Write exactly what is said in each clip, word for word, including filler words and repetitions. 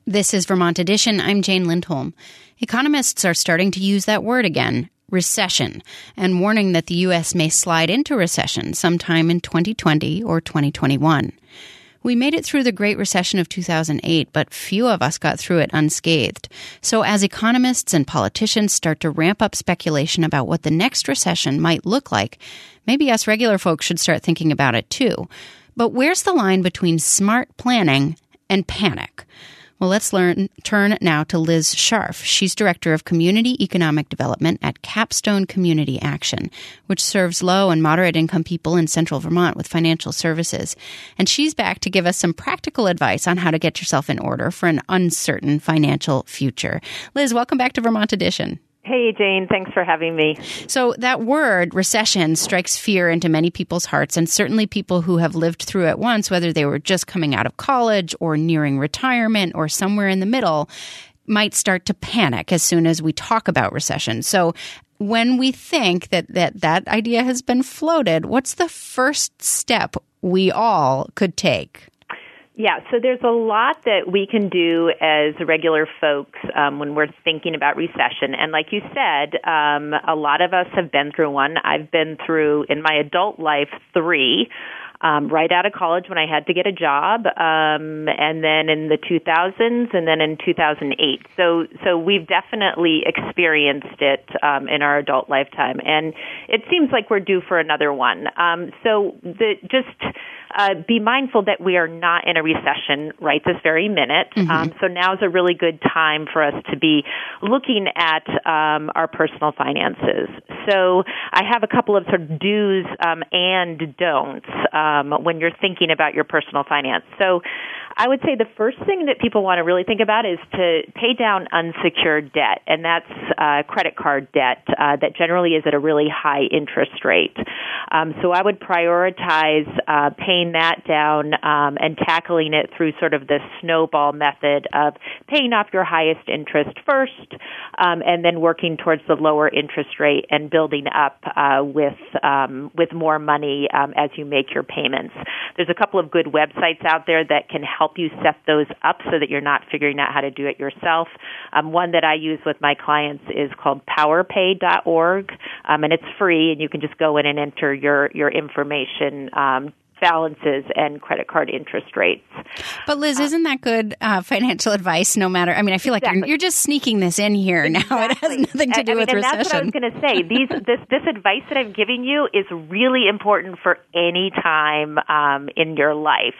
This is Vermont Edition. I'm Jane Lindholm. Economists are starting to use that word again, recession, and warning that the U S may slide into recession sometime in twenty twenty or twenty twenty-one. We made it through the Great Recession of two thousand eight, but few of us got through it unscathed. So as economists and politicians start to ramp up speculation about what the next recession might look like, maybe us regular folks should start thinking about it too. But where's the line between smart planning and panic? Well, let's learn, turn now to Liz Scharf. She's Director of Community Economic Development at Capstone Community Action, which serves low and moderate income people in central Vermont with financial services. And she's back to give us some practical advice on how to get yourself in order for an uncertain financial future. Liz, welcome back to Vermont Edition. Hey, Jane. Thanks for having me. So that word, recession, strikes fear into many people's hearts, and certainly people who have lived through it once, whether they were just coming out of college or nearing retirement or somewhere in the middle, might start to panic as soon as we talk about recession. So when we think that that, that idea has been floated, what's the first step we all could take? Yeah, so there's a lot that we can do as regular folks um, when we're thinking about recession. And like you said, um, a lot of us have been through one. I've been through, in my adult life, three. Um, right out of college when I had to get a job, um, and then in the two thousands, and then in two thousand eight. So, so we've definitely experienced it um, in our adult lifetime, and it seems like we're due for another one. Um, so, the, just uh, be mindful that we are not in a recession right this very minute. Mm-hmm. Um, so now is a really good time for us to be looking at um, our personal finances. So, I have a couple of sort of do's um, and don'ts. Um, Um, when you're thinking about your personal finance. So I would say the first thing that people want to really think about is to pay down unsecured debt, and that's uh, credit card debt uh, that generally is at a really high interest rate. Um, so I would prioritize uh, paying that down um, and tackling it through sort of the snowball method of paying off your highest interest first um, and then working towards the lower interest rate and building up uh, with um, with more money um, as you make your payments. There's a couple of good websites out there that can help you set those up so that you're not figuring out how to do it yourself. Um, one that I use with my clients is called power pay dot org, um, and it's free, and you can just go in and enter your, your information um, balances and credit card interest rates. But Liz, isn't that good uh, financial advice no matter, I mean, I feel like exactly. you're, you're just sneaking this in here exactly. now. It has nothing to do I mean, with and recession. That's what I was going to say. These, this, this advice that I'm giving you is really important for any time um, in your life.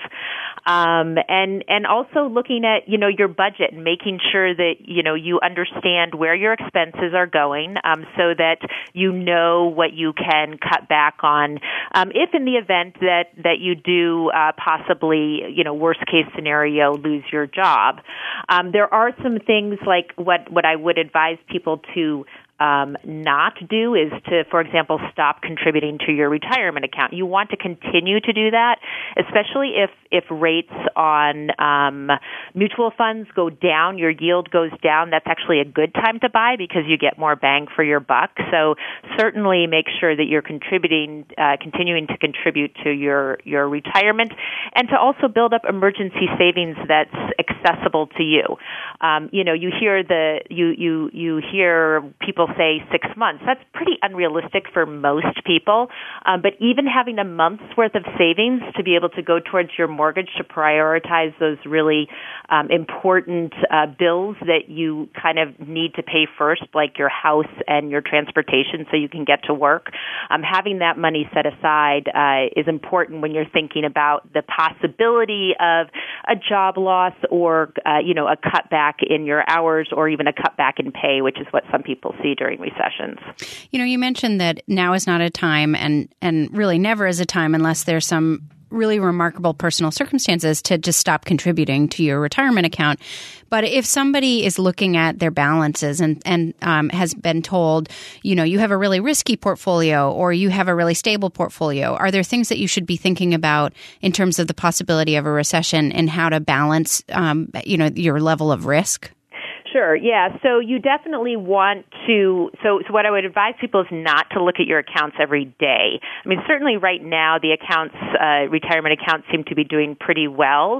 Um, and, and also looking at, you know, your budget and making sure that, you know, you understand where your expenses are going um, so that you know what you can cut back on um, if in the event that, that you do uh, possibly, you know, worst case scenario, lose your job. Um, there are some things like what, what I would advise people to Um, not do is to, for example, stop contributing to your retirement account. You want to continue to do that, especially if, if rates on um, mutual funds go down, your yield goes down. That's actually a good time to buy because you get more bang for your buck. So certainly make sure that you're contributing, uh, continuing to contribute to your, your retirement, and to also build up emergency savings that's accessible to you. Um, you know, you hear the you you you hear people say six months. That's pretty unrealistic for most people. Um, but even having a month's worth of savings to be able to go towards your mortgage to prioritize those really um, important uh, bills that you kind of need to pay first, like your house and your transportation so you can get to work, um, having that money set aside uh, is important when you're thinking about the possibility of a job loss or, uh, you know, a cutback in your hours or even a cutback in pay, which is what some people see during recessions. You know, you mentioned that now is not a time, and, and really never is a time unless there's some really remarkable personal circumstances to just stop contributing to your retirement account. But if somebody is looking at their balances and, and um, has been told, you know, you have a really risky portfolio or you have a really stable portfolio, are there things that you should be thinking about in terms of the possibility of a recession and how to balance, um, you know, your level of risk? Sure, yeah. So you definitely want to, so, so what I would advise people is not to look at your accounts every day. I mean, certainly right now the accounts, uh, retirement accounts seem to be doing pretty well.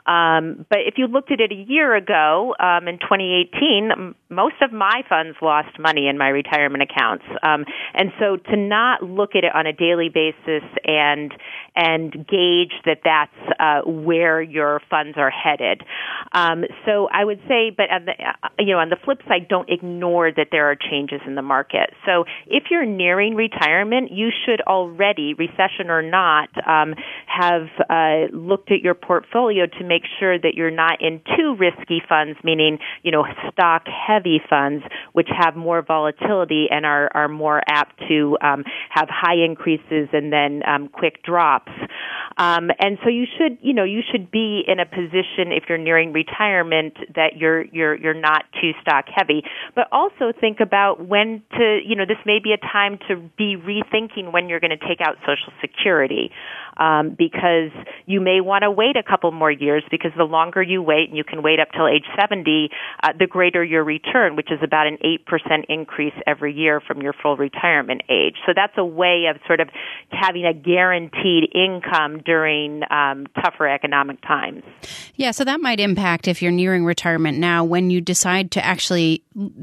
Um, but if you looked at it a year ago, um, in twenty eighteen, m- most of my funds lost money in my retirement accounts. Um, and so to not look at it on a daily basis and and gauge that that's uh, where your funds are headed. Um, so I would say, but on the, uh, you know, on the flip side, don't ignore that there are changes in the market. So if you're nearing retirement, you should already, recession or not, um, have uh, looked at your portfolio to make sure that you're not in too risky funds, meaning, you know, stock-heavy funds, which have more volatility and are, are more apt to um, have high increases and then um, quick drops. Um, and so you should, you know, you should be in a position if you're nearing retirement that you're you're you're not too stock heavy. But also think about when to, you know, this may be a time to be rethinking when you're going to take out Social Security, um, because you may want to wait a couple more years, because the longer you wait, and you can wait up till age seventy, uh, the greater your return, which is about an eight percent increase every year from your full retirement age. So that's a way of sort of having a guaranteed income during um, tougher economic times. Yeah, so that might impact if you're nearing retirement now when you decide to actually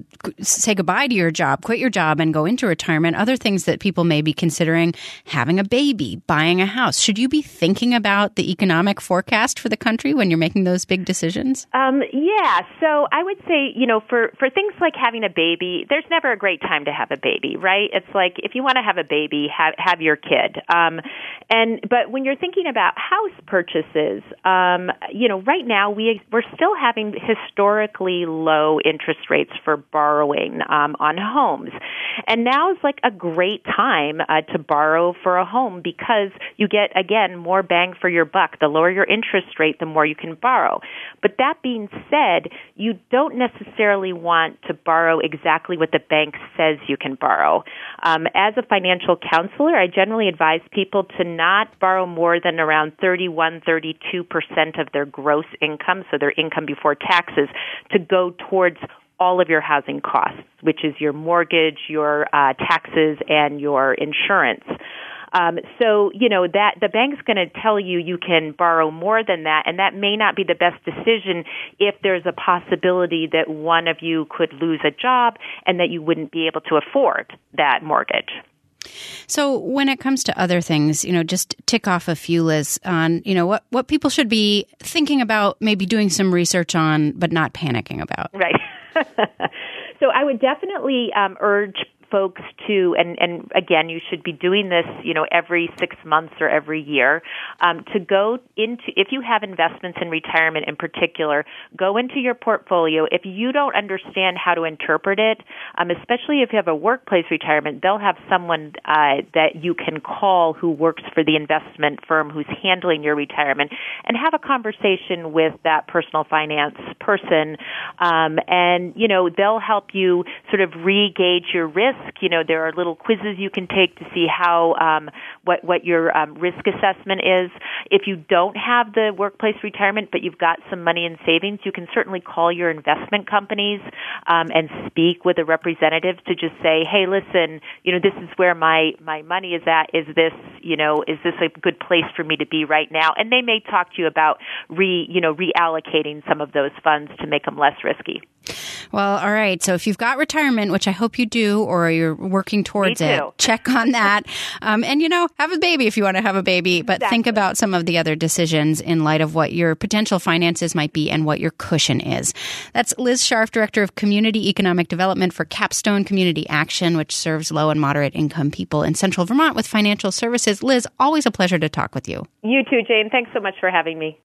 say goodbye to your job, quit your job and go into retirement. Other things that people may be considering: having a baby, buying a house. Should you be thinking about the economic forecast for the country when you're making those big decisions? Um, yeah, so I would say, you know, for, for things like having a baby, there's never a great time to have a baby, right? It's like if you want to have a baby, have, have your kid. Um, and but when you're thinking about house purchases, um, you know, right now we we're still having historically low interest rates for borrowing um, on homes, and now is like a great time uh, to borrow for a home because you get again more bang for your buck. The lower your interest rate, the more you can borrow. But that being said, you don't necessarily want to borrow exactly what the bank says you can borrow. Um, as a financial counselor, I generally advise people to not borrow more than around thirty-one, thirty-two percent of their gross income, so their income before taxes, to go towards all of your housing costs, which is your mortgage, your uh, taxes, and your insurance. Um, so, you know, that the bank's going to tell you you can borrow more than that, and that may not be the best decision if there's a possibility that one of you could lose a job and that you wouldn't be able to afford that mortgage. So when it comes to other things, you know, just tick off a few, Liz, on, you know, what, what people should be thinking about, maybe doing some research on, but not panicking about. Right. So I would definitely um, urge folks to, and, and again, you should be doing this, you know, every six months or every year, um, to go into, if you have investments in retirement in particular, go into your portfolio. If you don't understand how to interpret it, um, especially if you have a workplace retirement, they'll have someone uh, that you can call who works for the investment firm who's handling your retirement, and have a conversation with that personal finance person, um, and, you know, they'll help you sort of re-gauge your risk. You know, there are little quizzes you can take to see how um, what what your um, risk assessment is. If you don't have the workplace retirement, but you've got some money in savings, you can certainly call your investment companies um, and speak with a representative to just say, hey, listen, you know, this is where my, my money is at. Is this, you know, is this a good place for me to be right now? And they may talk to you about re, you know, reallocating some of those funds to make them less risky. Well, all right. So if you've got retirement, which I hope you do, or you're working towards it, check on that. Um, and, you know, have a baby if you want to have a baby, but exactly. Think about some of the other decisions in light of what your potential finances might be and what your cushion is. That's Liz Scharf, Director of Community Economic Development for Capstone Community Action, which serves low and moderate income people in Central Vermont with financial services. Liz, always a pleasure to talk with you. You too, Jane. Thanks so much for having me.